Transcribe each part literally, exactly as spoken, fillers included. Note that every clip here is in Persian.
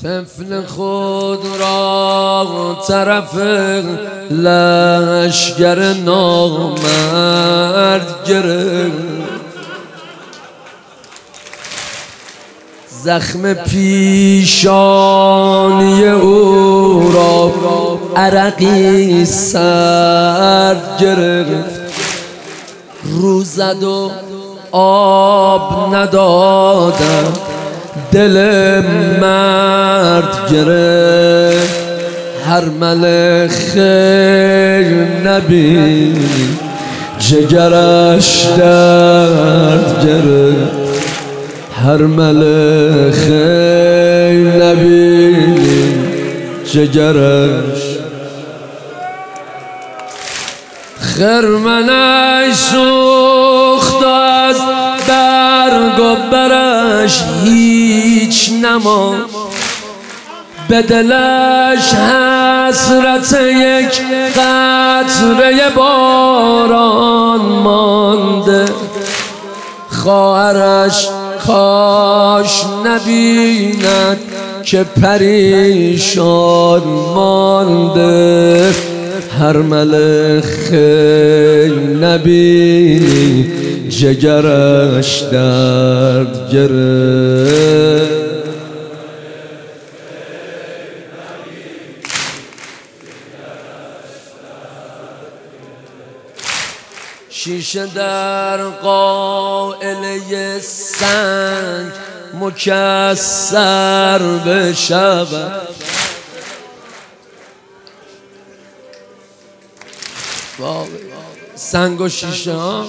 طفل خود را طرف لشگر نامرد گرفت، زخم پیشانی او را عرقی سرد گرفت، رو زد و آب ندادم دل مرد گرفت. هر مل خیر نبینی جگرش درد گرفت، هر مل خیر نبینی جگرش خرمنش سوخت و از برگ و برش هیچ نماند، به دلش حسرت یک قطره باران مانده. خواهرش کاش نبیند که پریشان مانده، هر مل خیر نبینی جگرش درد گرفت. شیشه در قائله سنگ مکسر بشود، سنگ و شیشه ها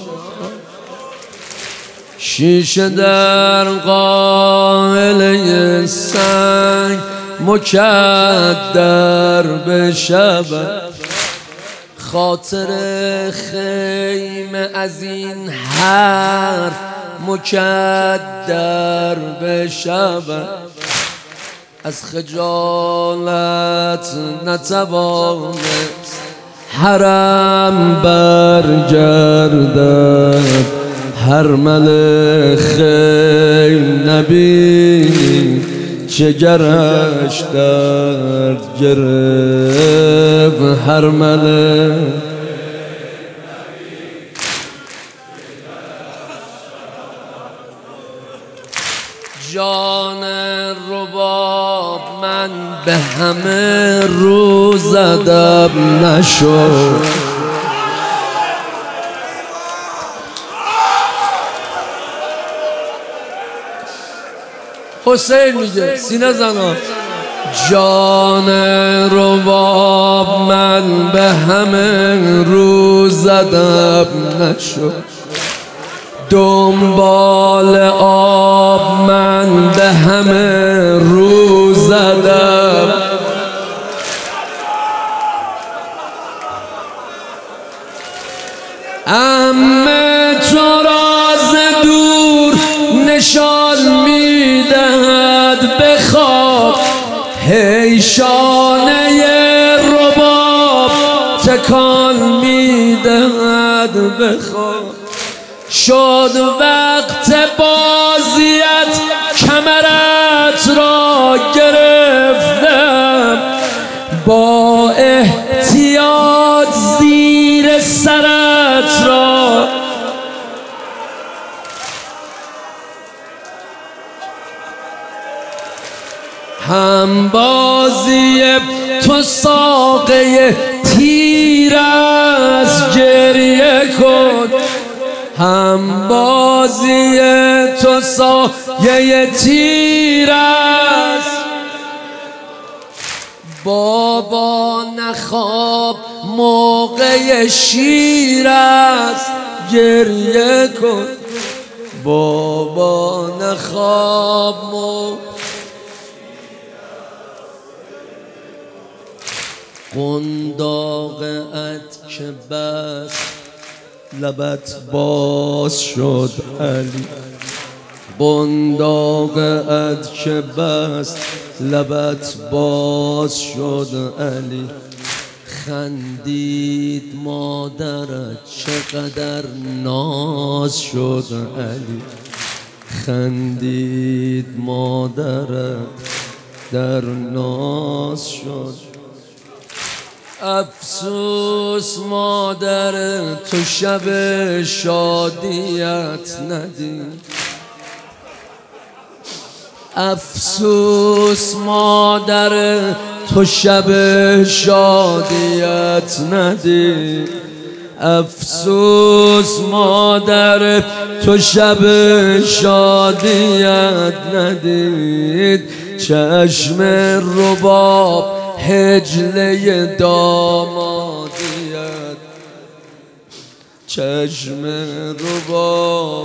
شیشه در قائله سنگ مکدر بشود، خاطر خیمه از این حرف مکدر بشود. از خجالت نتوانست حرم برگردد، هر مل خیر نبینی جگرش درد گرفت، هر مل جان رباب من به همه روز ادب نشد، حسین میگه سینه زنا جان رباب من به همه روز ادب نشد، دنبال آب من به همه روز ادب عمه تو راز دور نشان میدهد به خواب، هی شانه رباب تکان میدهد به خواب. شد وقت بازیت کمرت را گرفتم، با احتیاط زیر سرت را هم بازی تو ساقه تیر است گریه کن، هم بازی تو سایه تیر است. بابا نخواب موقع شیر است گریه کن، بابا نخواب موقع قنداقت که بس لبت باز شد علی، قنداقت که بس لبت باز شد علی. خندید مادرت چقدر ناز شد علی، خندید مادرت در ناز شد. افسوس مادر تو شب شادیت ندید، افسوس مادر تو شب شادیت ندید، افسوس مادر تو شب شادیت ندید. چشم رباب هجله دامادیت، چشم رباب.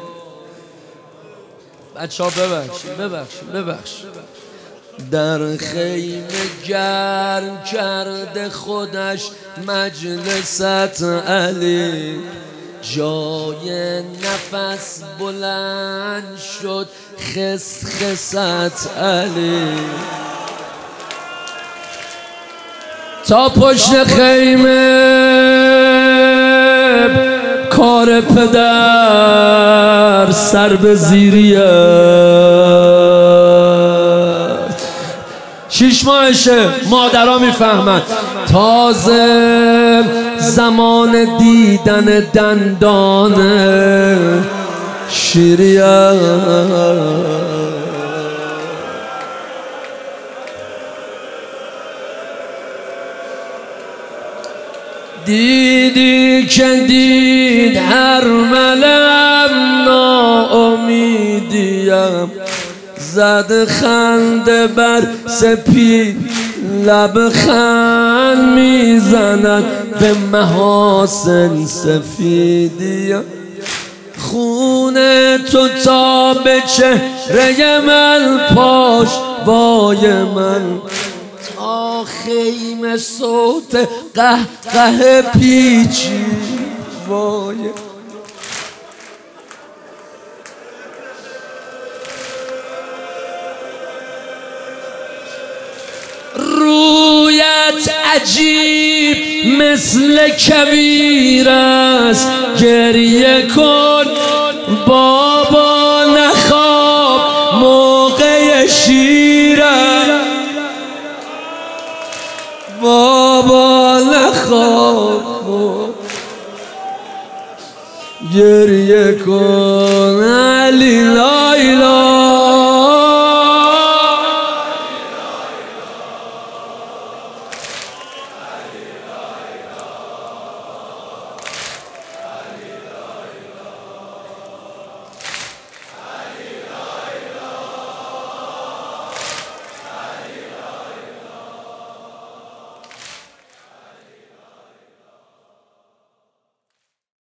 بچه ها ببخشید ببخشید ببخشید در خیمه گرم کرده خودش مجلست علی، جای نفس بلند شد خس خست علی. تا پشت خیمه کار پدر سر به زیریه، شیش ماهشه، مادرها میفهمن. تازه زمان دیدن دندان شیریه، دیدی که دید هر ملم ناامیدیم، زد خنده بر سپید لب خند میزند به محاسن سفیدیم. خون تو تا به چهره من پاش وای من، تا خیمه صوت قهقه پیچی وای. رویت عجیب مثل کویر است، گریه کن بابا نخواب موقع شیره، بابا نخواب گریه کن.